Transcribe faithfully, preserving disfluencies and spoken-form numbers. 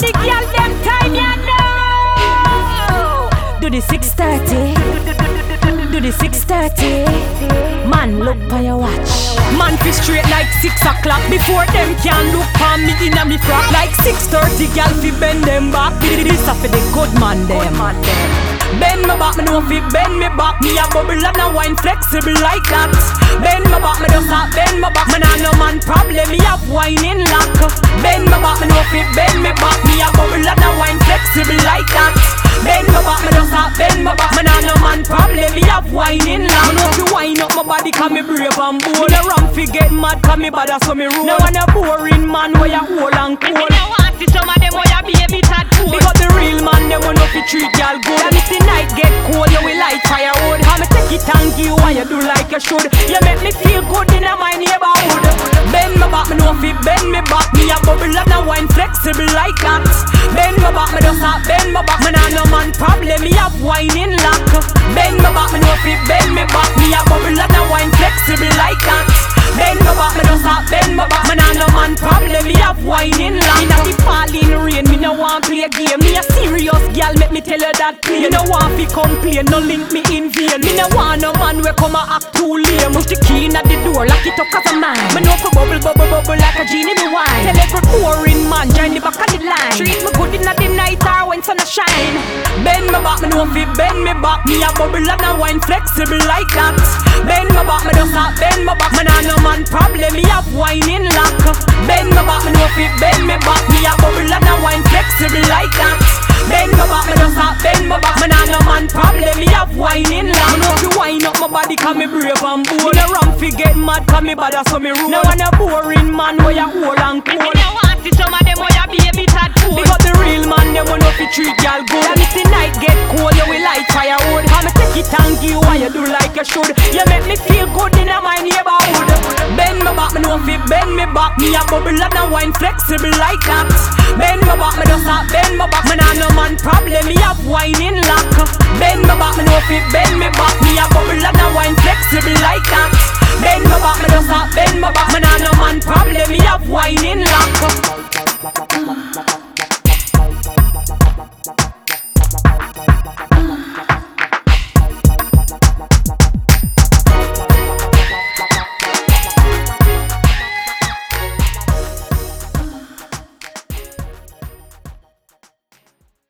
the girl them time you know. Do the six thirty. Do the six thirty. Man, look by your watch. Man fi straight like six o'clock. Before them can look on me in a me frock. Like six thirty, gal fi bend them back. This a fi the good man them. Bend my back, me know fi bend me back. Me a bubble and a wine flexible like that. Bend my back, me just a bend my back. Me nah no man problem, me have wine in lock. Bend my back, me know fi bend me back. Me a bubble and a wine flexible like that. Bend my back, me just a bend my back. Me nah no man problem, me have wine in lock. Me know fi wine up my body 'cause me brave and bold. Me no wrong fi get mad 'cause me bad so me roll. No one a boring man where you hold and cold. Me no want see some of them where you baby tad cool. Because the real man them will no fi treat y'all good. And if the night get cold, you will light firewood. How me take it and give you what you do like you should. You make me feel good in my neighborhood. Bend my back, me know fi bend me back. Me a bubble and a wine flexible like that. Bend my back, me just a bend my back. Me nah no man problem, me have wine in lock. Bend my back, me know fi bend me back. Me a bubble and a wine flexible like that. Bend my back, me just a bend my back. Me nah no man problem, me have wine in lock. Inna the falling rain, me no want play game. Me a serious gal, make me tell her that plain. Me no want fi complain, no link me in vain. Me no want no man we come a act too lame. Push the key inna the door, lock it up 'cause I'm mine. Me know fi bubble, bubble, bubble like a genie me wine. Tell every boring man join the back of the line. Treat me good inna the night or when sun a shine. Bend my back, me know fi bend me back. Me a bubble and a wine flexible like that. Bend my back, me just a bend my back. Me nah no man problem, me have wine in lock. Bend my back, me know fi bend me back. Me a bubble and a wine flexible like that. Bend my back, me just a bend my back. Me nah no man problem, me have wine in lock. Me know fi wine up my body 'cause me brave and bold. Me no wrong fi get mad 'cause me bad so me roll. No one a boring man where you hold and cold. Me no want see some of them where you baby tad cool. Because the real man them will no fi treat y'all good. And if the night get cold, you will light firewood. How me take it and give you what you do like you should. You make me feel good in my neighborhood. Bend my back, me know fi bend me back. Me a bubble and a wine flexible like that. Bend my back, me just a bend my back. Me nah no man problem, me have wine in lock. Bend my back, me know fi bend me back. Me a bubble and a wine